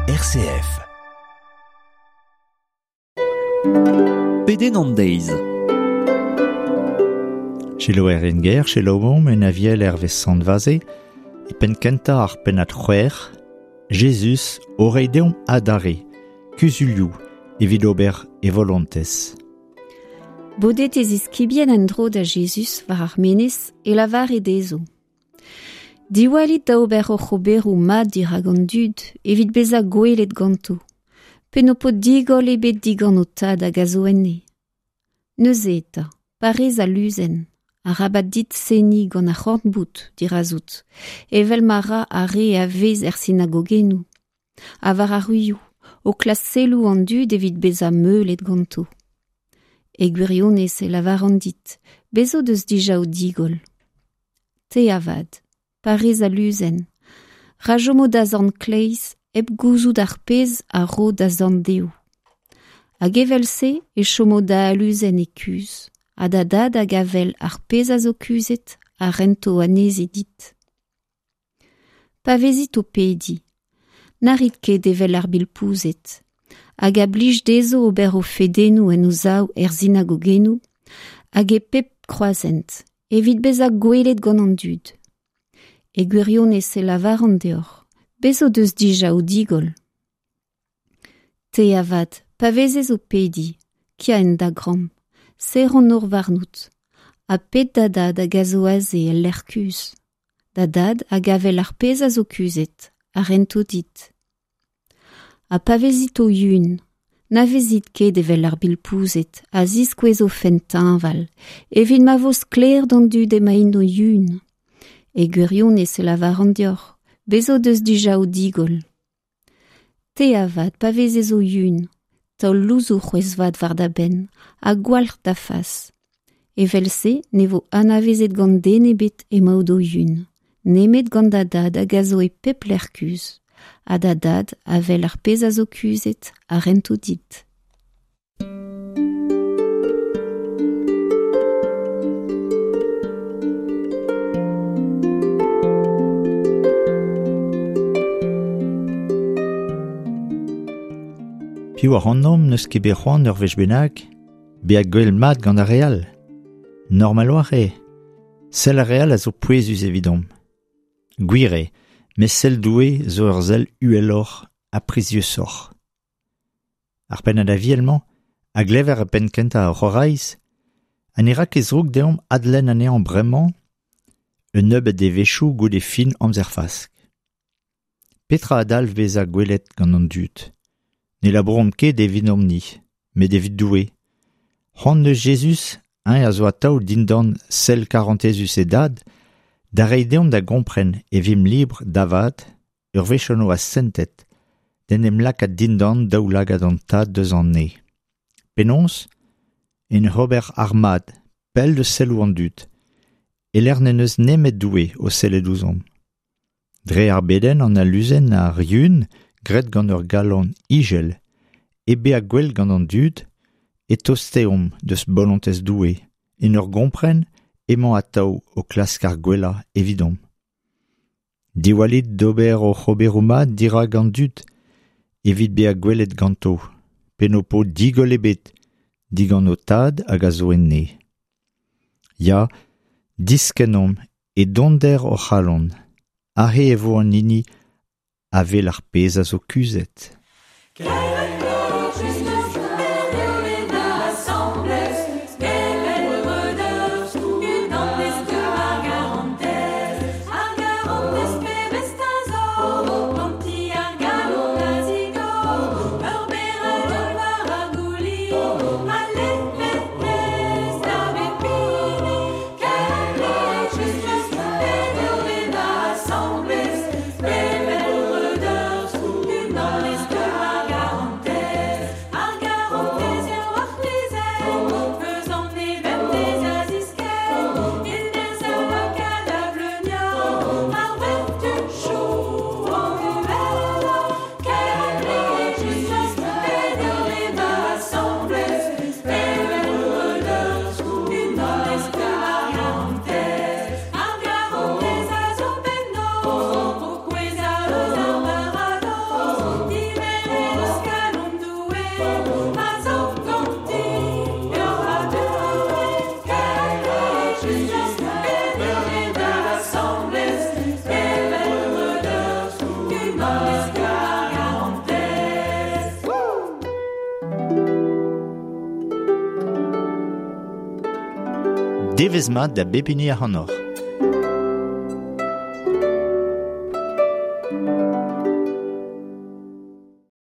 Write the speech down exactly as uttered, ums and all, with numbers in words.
R C F. Peden Days. Chez l'Oerenger, chez l'Omom, en aviel herve sandvaze, et pen kenta ar penat c'hwer, Jesus oreideum adare, kuzuliou, evit ober e volontes. Bodet ez iskibien en dro da Jesus war ar menez e lavar e dezo. Diwalit da ober o c'hoberou mad dira gant dud, evit beza gwelet ganto. Pen o pot digol ebet digan o tad hag a zo enne. Neus eta, parez a luzen, a rabat dit seni gant a c'hant bout, dira zout, evel mara a re a vez er synagogenou. A var a ruioù, o klas selou an dud evit beza meulet ganto. E gwirionez e lavar an dit, bezo deus dija o digol. Te avad, parez a luzen, rajomo da zan kleiz, eb gouzout ar pez a ro da zan deo. Hag evel se e chomo da a luzen e kuz, a da dad hag avel ar pez a zo kuzet a rento aneze dit. Pa vezit o pedi, narit ket evel ar bilpouzet, hag a blij dezo ober o fedenou en o zao er synagogenou, hag e pep kroazent, evit beza gwelet gant an dud. E gwirionez e lavar an deoc'h, bezo deus dija o digol. Te avad, pa vezez o pedi, kia en da gram, ser an ur varnout, a pet da dad hag a zo aze el ler kuz. Da dad hag avel ar pez a zo kuzet, a rento dit. A pa vezit o yun, na vezit ket evel ar bilpouzet, a ziskouez o fentinval, evit ma voz kler d'an dud ema in o yun. E gwirionez e lavar an deoc'h, bezo deus dija o digol. Te avad, pa vezez o yun, taol louzou c'hwez vat var da ben, a gwalc'h da fas. Evel se, ne vo anavezet gant den ebet ema o do yun. Nemet gant da dad hag a zo e pep ler kuz. A da dad avel ar pez a zo kuzet a rento dit. Piv ar annom neus ket bet c'hoant ur vez bennak, be a gwell mat gant a real. Normal war e. Sell a real a zo pouezus evidom. Gwir e, me sell doue zo ur zel uelor a prizieux oc'h. Ar pen a da vielman, a glever a pen kenta a c'horeiz, an era ket zrog deom adlen ane an bremañ, un neub a devechou gout e fin amzer fask. Petra a dalv beza gwelet gant an dud. Ne labourom ket evit omni, met evit doue. C'hoant neus Jesus, hein, a zo a taol dindan sel karantezus e dad, da reideom da gompren e vim libre davad, ur vechono a sentet, den em lak a dindan daou lagad an tad deus an ne. Penons, en Robert Armad, pel de selou an dud, e l'er neus nemet doue o sellet ouzom. Dre ar beden an a luzen a riun, gret gant ur galon igel, ebe a gwell gant an dud, e tosteom deus bolontes doue, en ur gompren, emañ a tao o klask ar gwella evidom. Diwalit d'ober o c'hoberou mat dira gant dud, evit be a gwelet ganto, pen o po digol ebet, digan o tad hag a zo enne. Ya, diskenom e donder o c'halon, ahe e vo an hini, avel ar pez a zo kuzet. Dans les Devez mat da bepini a hanor.